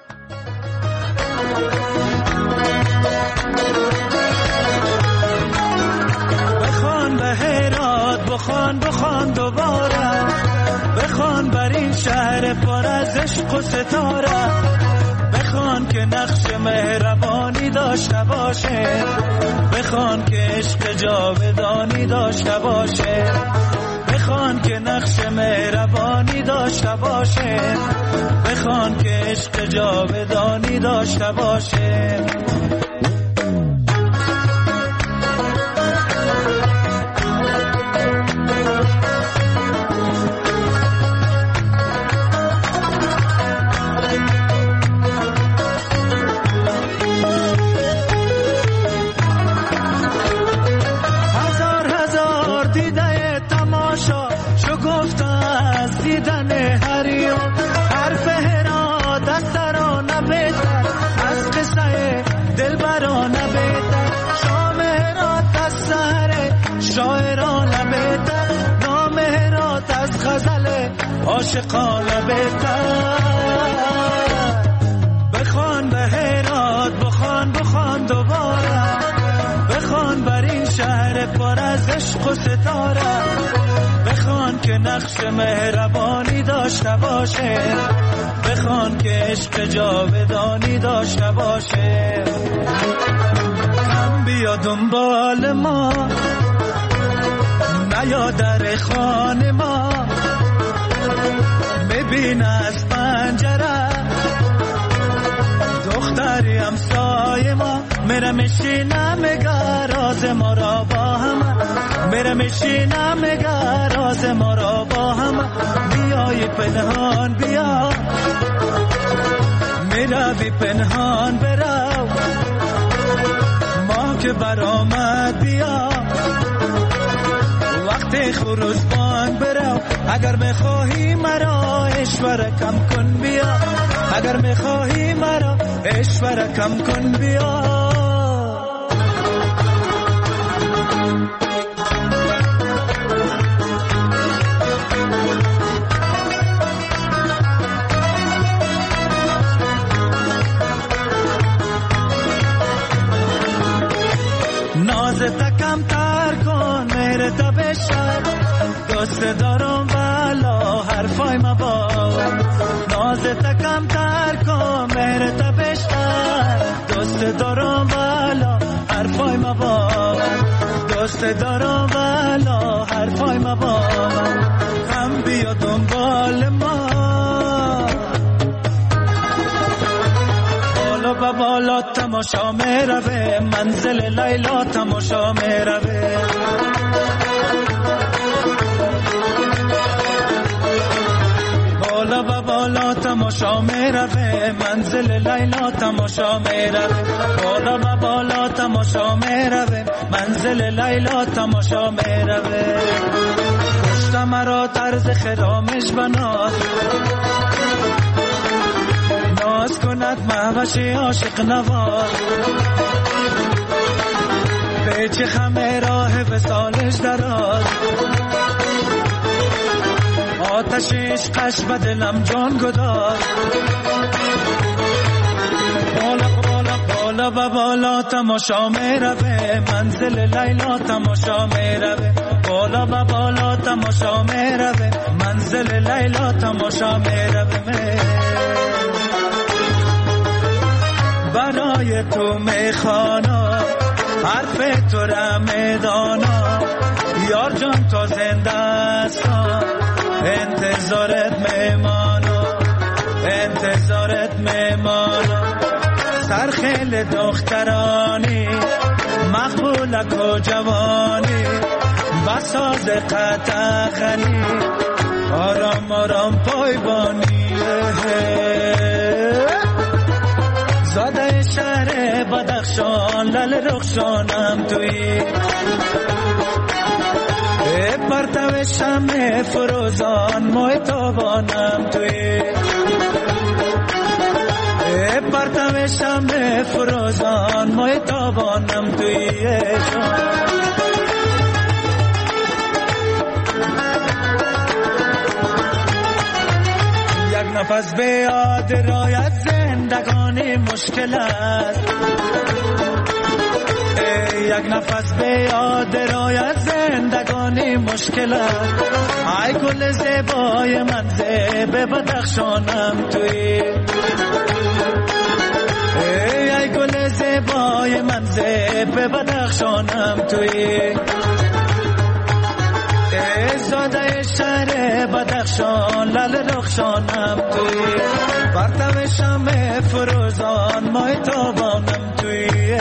بخوان به هرات، بخوان بخوان دوباره، بخوان بر این شهر پر از عشق و ستاره، بخوان که نقش مهربانی داشته باشه، بخوان که عشق جاودانی داشته باشه، بخوان که نقش مهربانی داشته باشه، بخوان که عشق جاودانی داشته باشه. عاشقانه بهتر بخوان به هرات، بخوان بخوان دوباره، بخوان بر این شهر پر از عشق و ستاره، بخوان که نقش مهربانی داشته باشه، بخوان که عشق جاودانی داشته باشه. کم بیا دنبال ما، نیا در خانه ما، ببین از پنجره دختری همسایه ما، میره میشینه میگه راز ما را با هم، میره میشینه میگه راز ما را با هم. بیای پنهان بیا، میره بی پنهان برو، ما که برآمد بیا، وقتی خروج بانگ برو. اگر میخواهی مرا اشوره کم کن بیا، اگر میخواهی مرا اشوره کم کن بیا. نازت کم تر کن میره تا بشر، دوست دارم والا حرفای ما باور. نازت کم تر کن میره تا بشر، دوست دارم والا حرفای ما باور، دوست دارم والا حرفای ما باور. کم بیا دنبال ما، بالا با بالا تماشا میروه، منزل لیلا تماشا میروه. بالا با بالا تماشا میروه، منزل لیلا تماشا میروه. بالا با بالا تماشا میروه، منزل لیلا تماشا میروه. پشت مرا طرز خرامش بناز، ناز کند مهوش عاشق نواز. ای چه خمه راه وصالش دراز، آتش عشقش به دلم جان گداز. بالا بالا بالا و بالا تماشا می روه، منزل لیلا تماشا می روه. بالا و بالا تماشا می روه، منزل لیلا تماشا می روه. برای تو میخوانا حرف تو را میدانا، یار جان تا زنده هستم انتظارت میمانا، انتظارت میمانا. سرخیل دخترانی مقبولک و جوانی، بساز قطعانی آرام آرام پایبانی. زاده شهر بدخشان لل رخشانم توی، پرتو شمع فروزان مای تابانم توی، پرتو شمع فروزان مای تابانم توی. یک نفس به یاد رایت زندگانی مشکل است، یک نفس به یاد رایت زندگانی مشکل است. ای گل زیبای من زیب بدخشانم توی، ای گل زیبای من زیب بدخشانم توی. زاده شهر بدخشان لل رخشانم توی، پرتو شمع فروزان مای تابانم توی.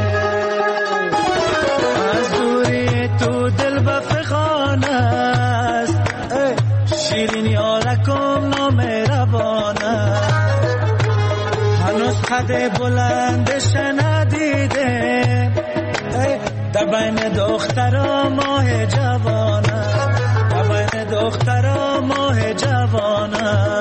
از دوری تو دل بفخان است، شیرین یارکم نامهربان است. هنوز قد بلندش ندیده، در بین دخترا ماه جوانه، در بین دخترا ماه جوانه.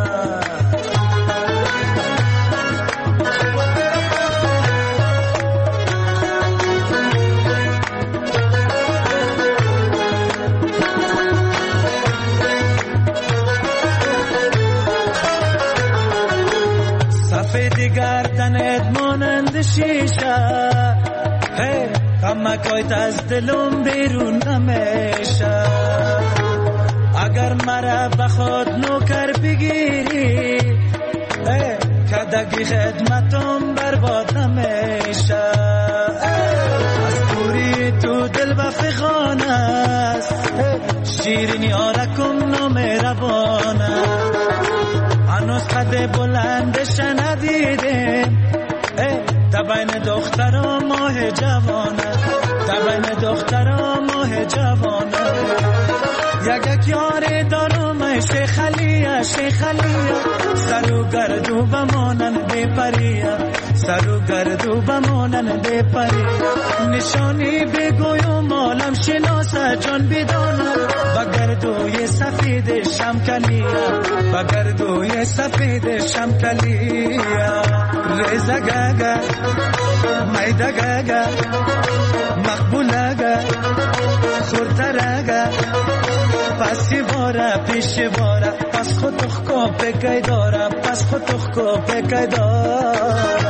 سفید گردنت مانند شیشه، کمکایت از دلم بیرون نمیشه. اگر مرا به خود نوکر بگیری، کدگی خدمتم برباد نمیشه. از دوری تو دل بفخان است، شیرین یارکم نامهربانه. هنوز قد بلندش ندیده، در بین دخترا ماه جوانه، در بین دخترا ماه جوانه. یک یک یار دارم شیخ علیه، شیخ علیه. سر و گردو بمانن بی پریه، سر و گردو بمانن بی پریه. نشانی بگویم عالم شناسه جان بدانه، با گردوی سفید شمکلیه، با گردوی سفید شمکلیه. ریزه گگه میده گگه مقبوله گه خورتره گه، پسی باره پیش باره، پس خود تخکو پکی داره، پس خود تخکو پکی داره.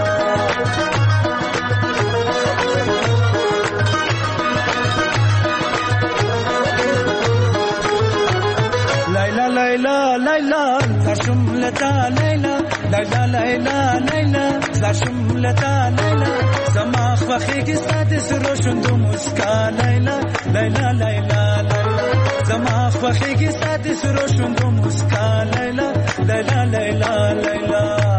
لیلا لیلا لیلا زرشم لتا لیلا، لیلا لیلا لیلا زرشم لتا لیلا. زماخ وخی کی ساده سروشون دو مسکا لیلا، لیلا لیلا لیلا. زماخ وخی کی ساده سروشون دو مسکا لیلا، لیلا لیلا لیلا.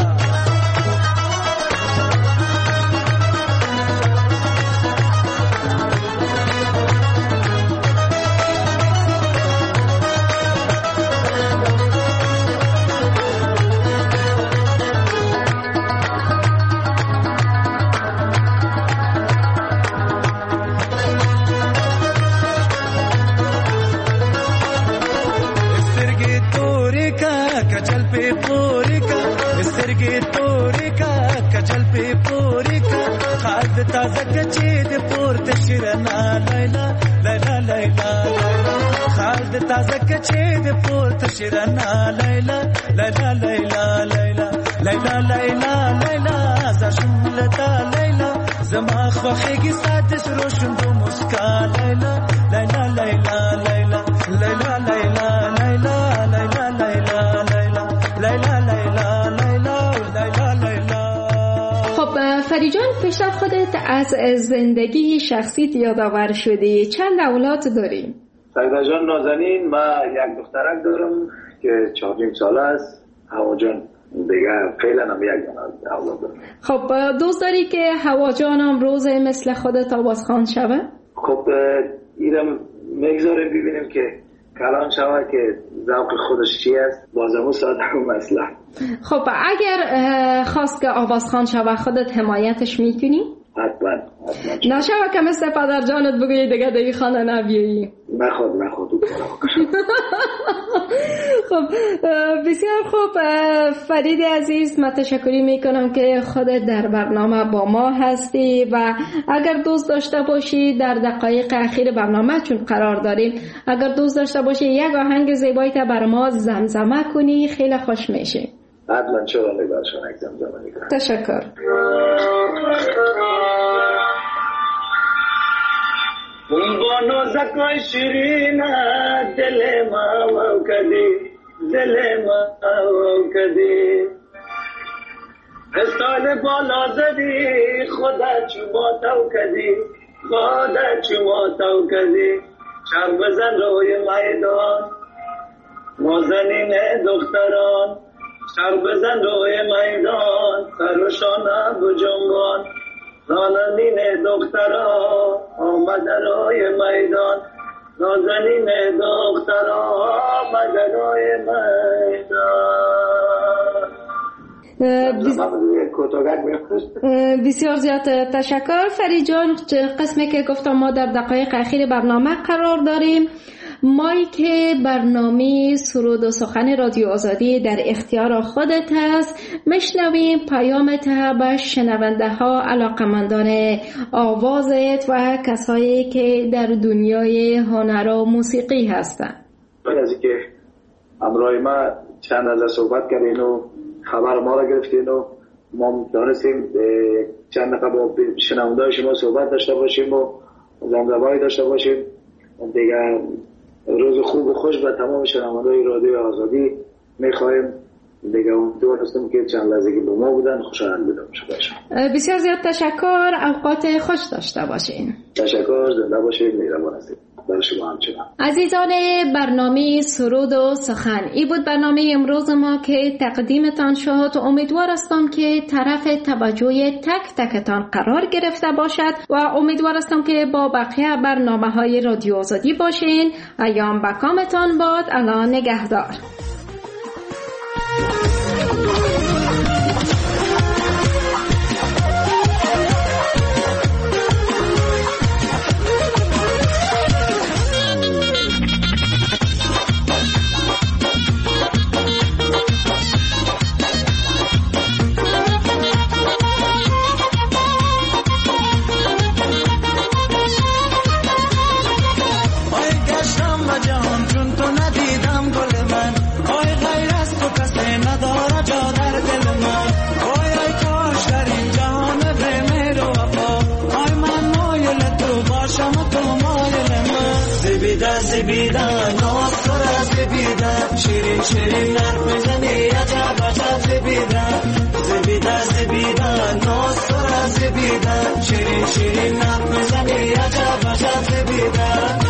چید پورت شیرنا لیلا لیلا لیلا لیلا لیلا لیلا لیلا زشولتا لیلا زما خوخیگی سادس روشن دو مسکا لیلا لیلا لیلا لیلا لیلا لیلا لیلا لیلا لیلا لیلا لیلا لیلا لیلا لیلا. خب فریجان، پیشتر خودت از زندگی شخصیت یادآور شدی. چند اولاد داری؟ سیده جان نازنین، من یک دخترک دارم که چهار نیم ساله است. هوا جان دیگه فعلا هم یک اولاد دارم. خب دوست داری که هوا جانم روز مثل خودت آوازخوان شوه؟ خب ایرم میگذاریم ببینیم که کلام شوه که ذوق خودش چی است، بازمو ساده و مسئله. خب اگر خواست که آوازخوان شوه خودت حمایتش میکنی؟ حتما حتما. نشوه که مثل پدر جانت بگویی دیگه دیگه خانه نبیایی. نخود نخود. خب بسیار خوب فرید عزیز، من تشکری میکنم که خودت در برنامه با ما هستی و اگر دوست داشته باشی در دقایق اخیر برنامه چون قرار داریم، اگر دوست داشته باشی یک آهنگ زیبایی تا بر ما زمزمه کنی خیلی خوش میشه. حتما چرا نگارشان یک زمزمه میکنم. تشکر. اون با نوزکای شیرین دل ما و کدی دل ما و کدی استاد بالا زدی خدا چما تو کدی خدا چما تو کدی چر بزن روی میدان نازنین دختران چر بزن روی میدان سرشان بجنبان نازنین دختران آمد روی میدان نازنین دختران آمد روی میدان. بسیار زیاد تشکر فرید جان. قسمی که گفتم ما در دقایق اخیر برنامه قرار داریم. مایی که برنامه سرود و سخن رادیو آزادی در اختیار خودت هست، میشنویم پیامت به شنونده ها، علاقمندان آوازت و کسایی که در دنیای هنر و موسیقی هستند. از اینکه همراه ما چند از صحبت کردین و خبر ما را گرفتین و ما دانستیم چند دقیقه با شنونده شما صحبت داشته باشیم و زمزمه‌ای داشته باشیم. دیگه روز خوب و خوش به تمام شنوندگان رادیو آزادی می‌خوایم. دیگه امیدوار هستم که چند لحظه که با ما بودن خوشحال بودم. بسیار زیاد تشکر. اوقات خوش داشته باشین. تشکر. زنده باشید. مهربان هستید. برای شما همچنان. عزیزان برنامه سرود و سخن، این بود برنامه امروز ما که تقدیمتان شد. امیدوار هستم که طرف توجه تک تکتان قرار گرفته باشد و امیدوار هستم که با بقیه برنامه های رادیو آزادی باشین. ایام بکامتان باد. الله نگهدار. زبیده ناز تو را زبیده شیرین شیرین حرف میزنی عجب عجب زبیده زبیده زبیده ناز تو را زبیده شیرین شیرین حرف میزنی عجب عجب زبیده.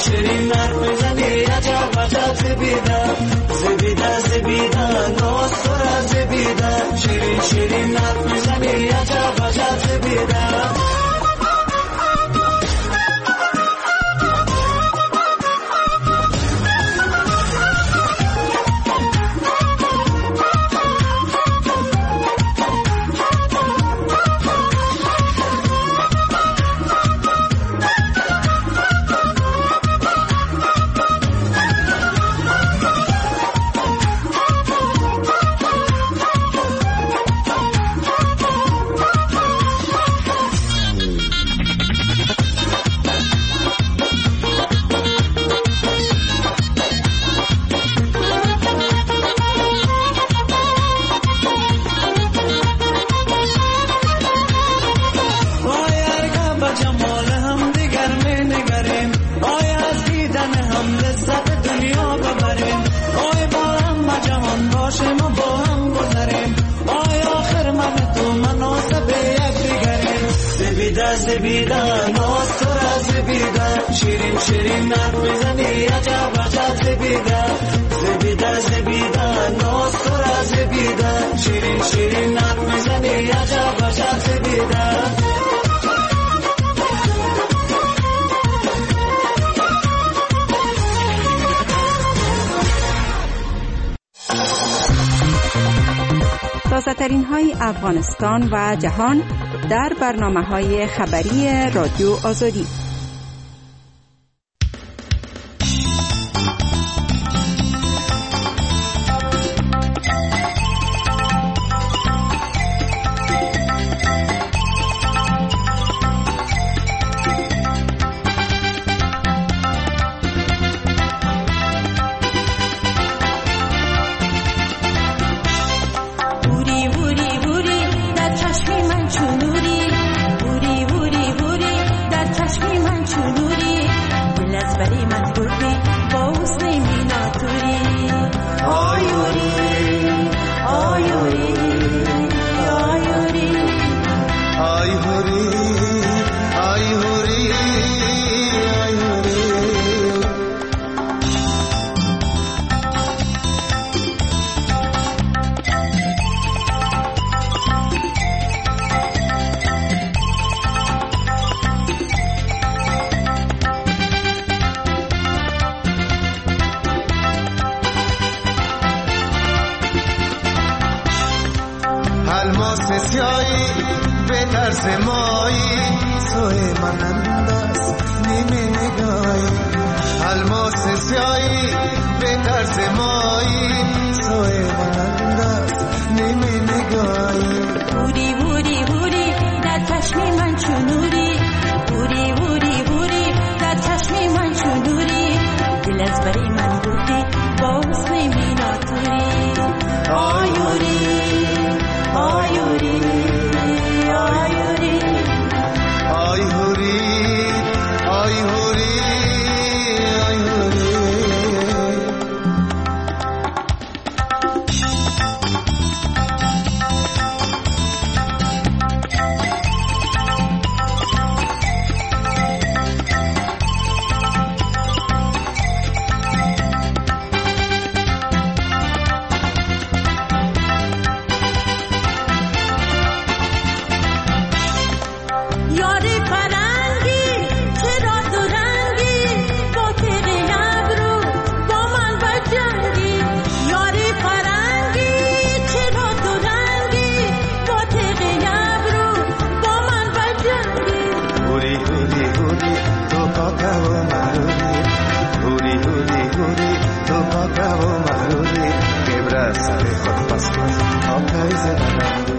شیرین حرف میزنی عجب عجب زبیده زبیده زبیده ناز تو را زبیده شیرین شیرین حرف میزنی عجب عجب زبیده زبیده ناز تو را زبیده شیرین شیرین حرف میزنی عجب عجب زبیده زبیده زبیده ناز تو را زبیده شیرین شیرین حرف میزنی عجب عجب زبیده تازه‌ترین های افغانستان و جهان در برنامه‌های خبری رادیو آزادی. سیایی به طرز مایی سوی منند است نیمه نگاهی الماس سیایی به طرز مایی سوی منند است نیمه نگاهی بوری بوری بوری در چشم من چونوری بوری بوری بوری در چشم من چونوری دل از بری من بودی با حسن میناتوری آیوری آیوری آیوری آیوری آیوری سر خود پس کن آب تایزه